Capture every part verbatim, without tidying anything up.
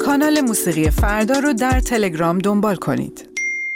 کانال موسیقی فردا رو در تلگرام دنبال کنید.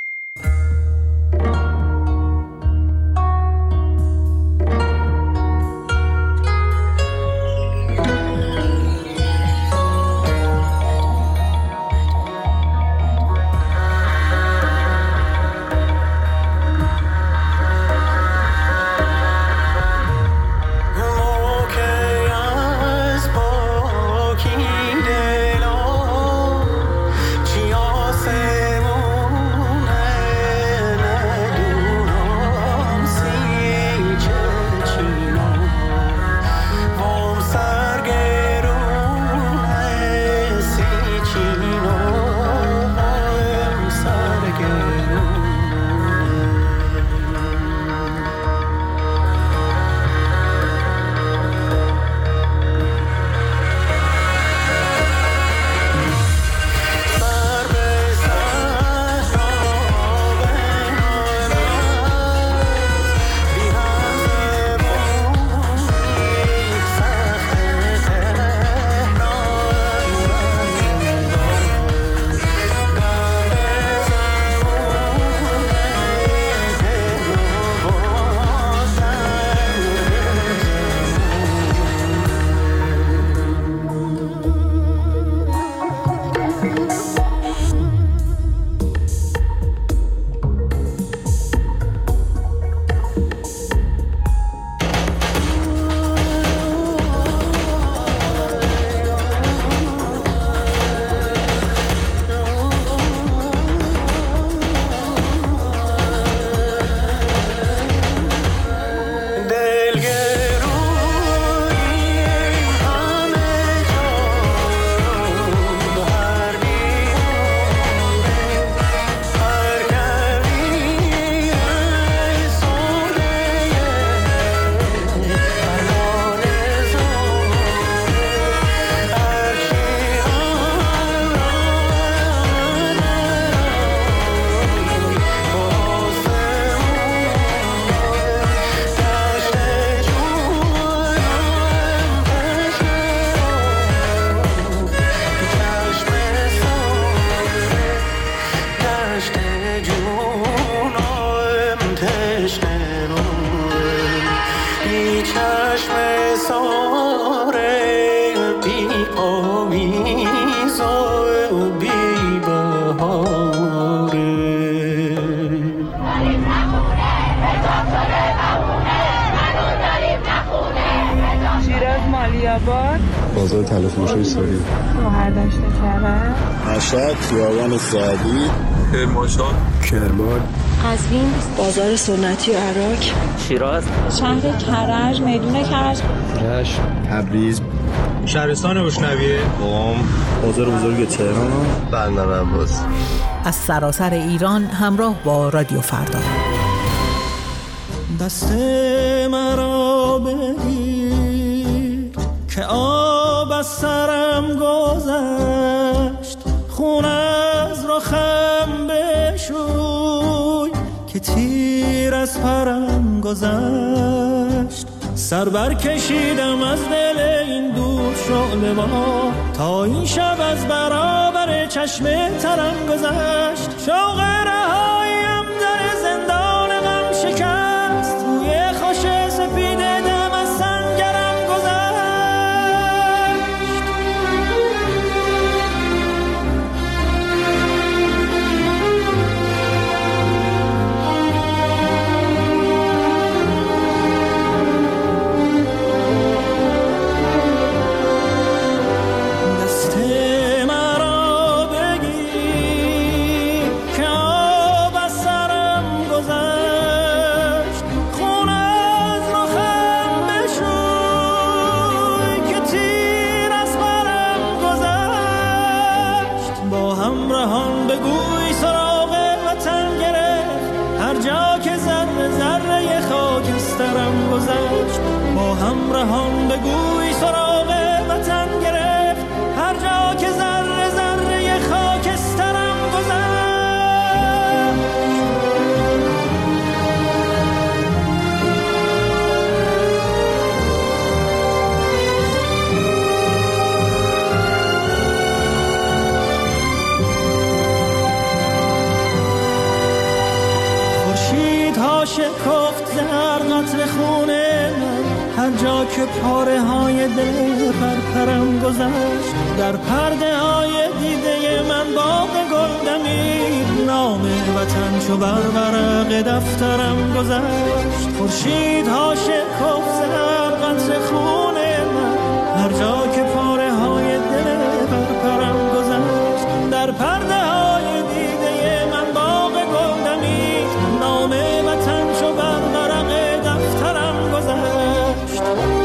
بازار تلفروشی سوری مهرداشت کرد مشهد خیابان سعدی کرمانشاه کرمان قزوین بازار سنتی و عراق شیراز شهر کرج میدون کرج رشت تبریز شهرستان بشنویه قم بازار بزرگ تهران بندر عباس. از سراسر ایران همراه با رادیو فردا. دست مرا بگیر که آب از سرم گذشت، خون از رخم بشوی که تیر از پرم گذشت. سر بر کشیدم از دل این دود شعله ما، تا این شب از برابر چشم ترم گذشت. شوق رهاییم در زندان غم شکست، توی خوش سپید دم از سنگرم گذشت. با همراهان بگوی سراغ وطن گرفت، هر جا که ذره ذره خاکسترم گذشت. هر جا که پاره های دل پرپرم گذشت، در پرده های دیده من باغ گل دمید، نام وطن چو بر ورق دفترم گذشت. خورشیدها شکفت ز هر قطره خون من، هر جا که پاره های دل پرپرم گذشت، در پرده های دیده من باغ گل دمید، نام وطن چو بر ورق دفترم گذشت.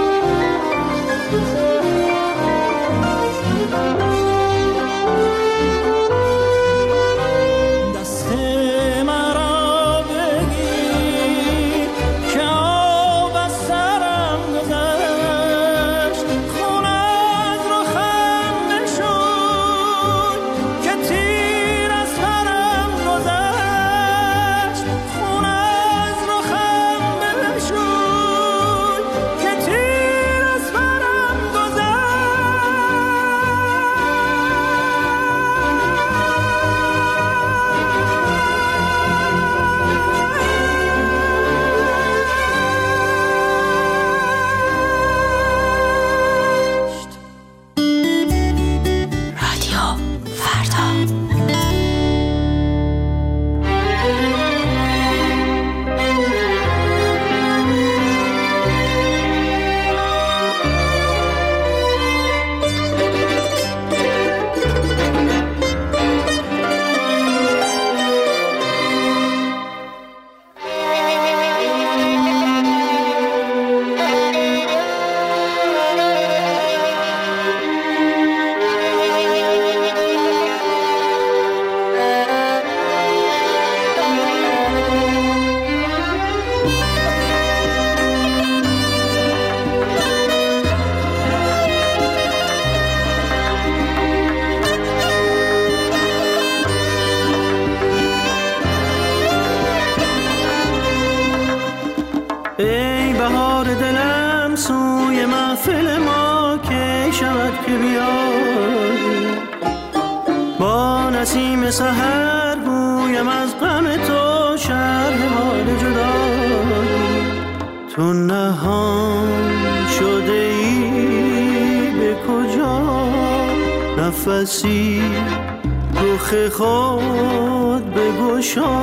دست مرا بگیر که آب از سرم گذشت، خون از رخم نشون که تیر از پرم گذشت، خون از رخم نشون که تیر از پرم گذشت. ای بهار دلم سوی محفل ما که شود که بیایی، با نسیم سحر گویم از غم تو شرح حال جدایی. تو نهان شده ای به کجا، نفسی رخ خود بگشا.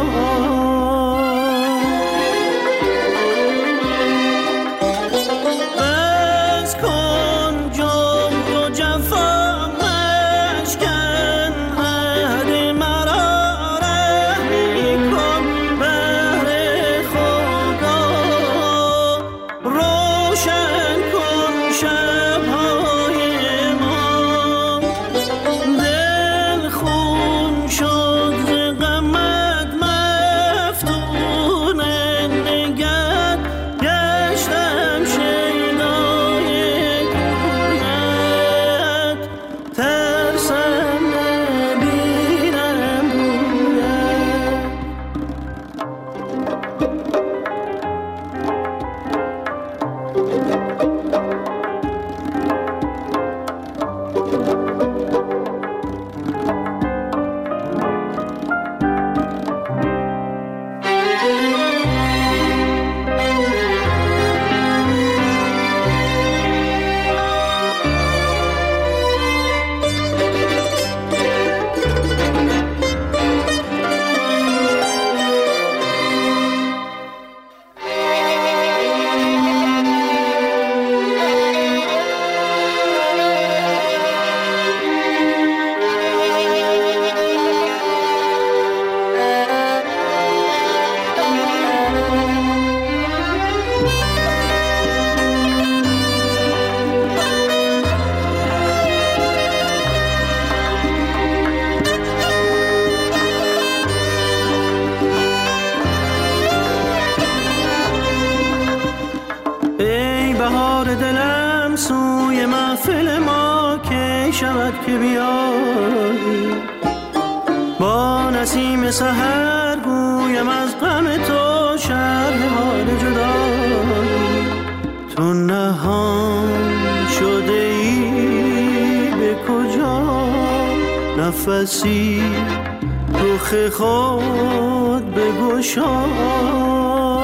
دلم سوی محفل ما که شود که بیایی، با نسیم سحر گویم از غم تو شرح حال جدایی. تو نهان شده ای به کجا، نفسی رخ خود بگشا.